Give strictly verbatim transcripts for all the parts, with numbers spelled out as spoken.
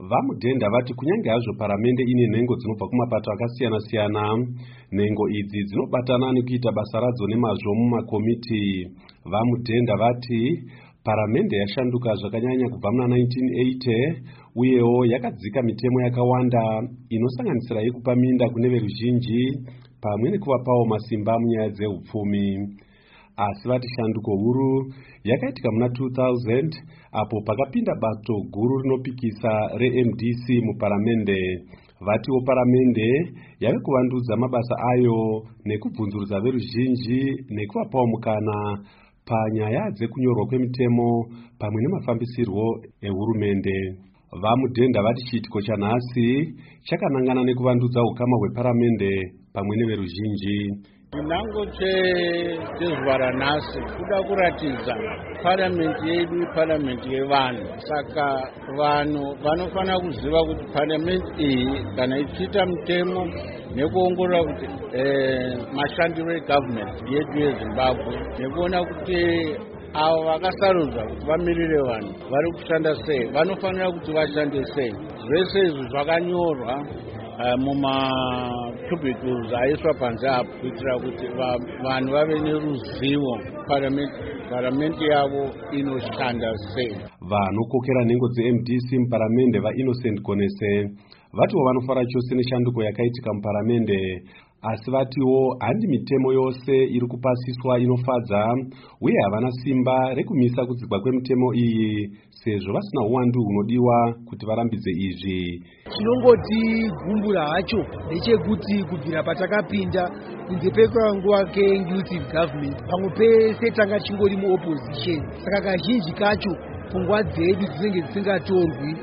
Vamudhenda vati kunyange hazvo paramende ine nhengo dzinobva kumapato akasiyana-siyana, nhengo idzi dzinobatana nekuita basa radzo nemazvo mumakomiti. Vamudhenda vati paramende yashanduka zvakanyanya kubva muna nineteen eighty uyewo yakadzika mitemo yakawanda inosanganisira yekupa minda kune veruzhinji pamwe nekuvapawo masimba munyaya dzeupfumi. Asi vati shanduko huru yakaitika muna two thousand apo pakapinda bato guru rinopikisa re-M D C muparamende. Vatiwo paramende yave kuvandudza mabasa ayo nekubvunzurudza veruzhinji nekuvapawo mukana panyaya dzekunyorwa kwemitemo pamwe nemafambisirwo ehurumende. Vamudhenda vati chiitiko chanhasi chakanangana nekuvandudza ukama hweparamende pamwe neveruzhinji. Chinango chezuva ranhasi kuda kuratidza paramende yedu iparamende yevanhu. Saka vanhu vanofanira kuziva kuti paramende iyi kana ichiita mitemo nekuongorora kuti eh, mashandiro egavhumenti yedu yeZimbabwe nekuona kuti avo vakasarudzwa kuti vamirire vanhu vari kushanda sei, vanofanira kuti vashande sei. Zvese izvi zvakanyorwa uh, mumacubicles aiswa panze apo kuitira kuti vanhu vave neruzivo paramende yavo inoshanda sei. Vanokokera nhengo dze-M D C muparamende vaInnocent Gonese vatiwo vanofara chose neshanduko yakaitika muparamende, asi vatiwo handi mitemo yose iri kupasiswa inofadza uye havana simba rekumisa kudzigwa kwemitemo iyi sezvo vasina uwandu hunodiwa kuti varambidze izvi. Chinongoti gumbura hacho ndechekuti kubvira patakapinda kunze kwenguva ke-inclusive government pamwe pese tanga chingori muopposition. Saka kazhinji kacho pfungwa dzedu dzinenge dzisingatorwi,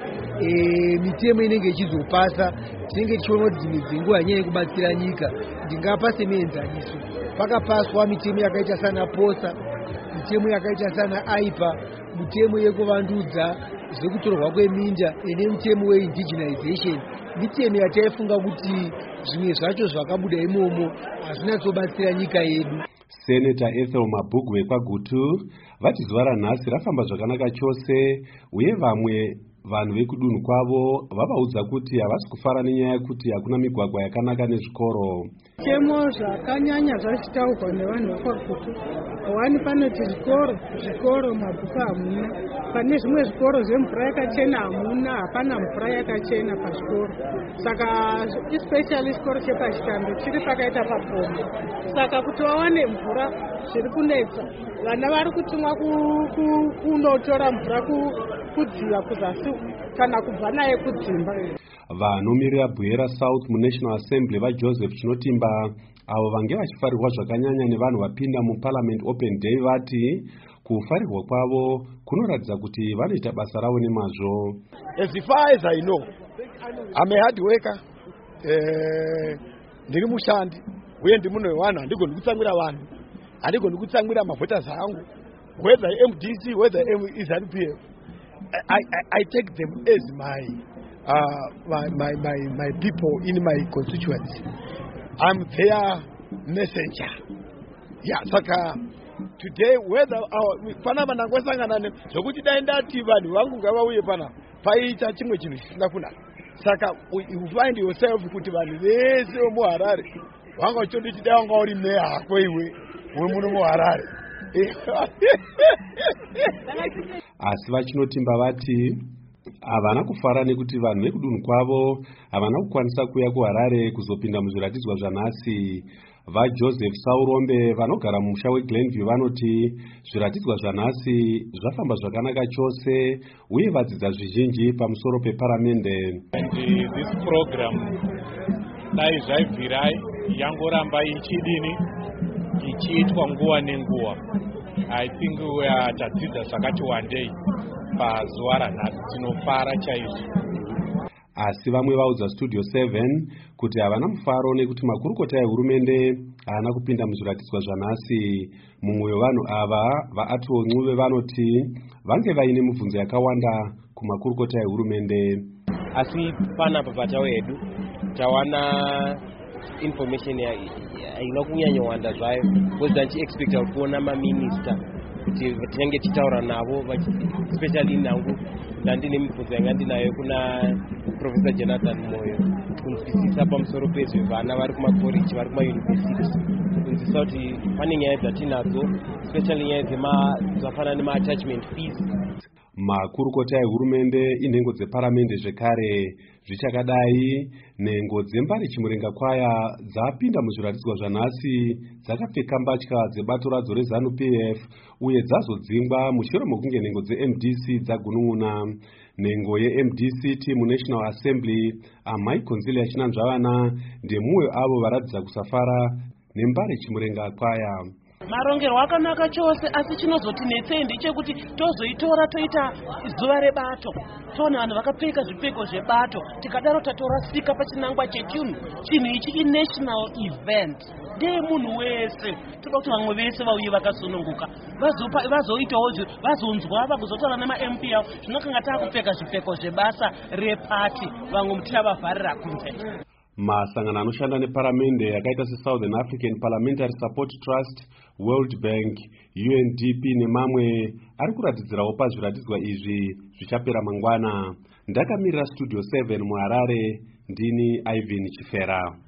e, mitemo inenge ichizopasa tinenge tichiona kuti dzimwe dzenguva hanyanya kubatsira nyika. Ndingapa semuenzaniso, pakapaswa mitemo yakaita sana posa, mitemo yakaita sana aipa, mitemo yekuvandudza zvekutorwa kweminda ene mitemo weindigenization. Mitemo yataifunga kuti zvimwe zvacho zvakabuda imomo hazvina tsobatsira nyika yedu. Senator Ethel Mabhugu wekwaGutu vati zuva ranhasi rafamba zvakanaka chose uye vamwe vanhu vekudunhu kwavo vavaudza kuti havasi kufara nenyaya yekuti hakuna migwagwa yakanaka nezvikoro. Mitemo zvakanyanya zvichitaurwa nevanhu vekwaGutu. Wani panoti zvikoro, zvikoro mabhuku hamuna. Pane zvimwe zvikoro zvemvura yakachena hamuna, hapana mvura yakachena pazvikoro. Saka especially chikoro chepachitambo chiri pakaita papomba. Saka kuti vawane mvura zviri kunetsa. Vana vari kutumwa kunotora mvura kudziva kuzasi kana kubva naye kudzimba. Vanomirira Bwera South muNational Assembly vaJoseph Chinotimba avo vange vachifarirwa zvakanyanya nevanhu vapinda muParliament Open Day vati kufarirwa kwavo kunoratidza kuti vanoita basa ravo nemazvo. As far as I know, I'm a hard worker. Eh, ndiri mushandi uye ndi munhu wevanhu, handigoni kutsamwira vanhu, handigoni kutsamwira mavhoters angu, whether M D C whether Z N P F. I, I, I take them as my, uh, my, my, my, my people in my constituency. I'm their messenger. Yeah, saka today whether our panama nangwesangana ne zokuti daindati vanhu vangu ngavauye pana paita chimwe chinhu chisingafuna. Saka you find yourself kuti vanhu vese muHarare wanga choti chidai wanga uri meya hako iwe wemuno muHarare. Asi vaChinotimba vati havana kufara nekuti vanhu vekudunhu kwavo havana kukwanisa kuuya kuHarare kuzopinda muzviratidzwa zvanhasi. VaJoseph Saurombe vanogara mumusha weGlenview vanoti zviratidzwa zvanhasi zvafamba zvakanaka chose uye vadzidza zvizhinji pamusoro peparamende. This program dai zvaibvirai yangoramba ichidini ichiitwa nguva nenguva. I think we are tadzidza zvakati wandei pazuva ranhasi, tinofara chaizvo. Asi vamwe vaudza Studio seven kuti havana mufaro nekuti makurukota ehurumende haana kupinda muzviratidzwa zvanhasi. Mumwe wevanhu ava vaAtwell Ncube vanoti vange vaine mibvunzo yakawanda kumakurukota ehurumende. Asi panapa pachavo edu tawana information haina kunyanya wanda zvayo, because tichiexpecta kuona maminister kuti tinenge tichitaura navo especially nangu ndandine mibvunzo yanga ndinayo kuna Professor Jonathan Moyo kunzwisisa pamusoro pezvevana vari kumakoreji vari kumayunivhesiti kunzwisisa kuti pane nyaya dzatinadzo especially nyaya dzakafanana nema-attachment fees. Makurukota ehurumende inhengo dzeparamende zvekare zvichakadai nhengo dzembari chimurenga kwaya dzapinda muzviratidzwa zvanhasi dzakapfeka mbatya dzebato radzo reZANU P F uye dzazodzingwa mushure mokunge nhengo dze-M D C dzagunun'una. Nhengo ye-M D C ti muNational Assembly Amai Consilia Chinanzvavana ndemumwe avo varatidza kusafara nembari chimurenga kwaya. Marongerwo akanaka chose, asi chinozotinetsei ndechekuti tozoitora toita zuva rebato, toona vanhu vakapfeka zvipfeko zvebato, tikadaro tatorasika pachinangwa chechinhu. Chinhu ichi inational event, ndee munhu wese. Toda kuti vamwe vese vauye vakasununguka, vazoitawo vazonzwa vakuzotaura nema-M P avo zvinokanga taakupfeka zvipfeko zvebasa repati, vamwe mutichavavharira kunze. Masangano anoshanda neparamende yakaita seSouthern African Parliamentary Support Trust, World Bank, U N D P nemamwe ari kuratidzirawo pazviratidzwa izvi zvichapera mangwana. Ndakamirira Studio seven muHarare, ndini Ivan Chifera.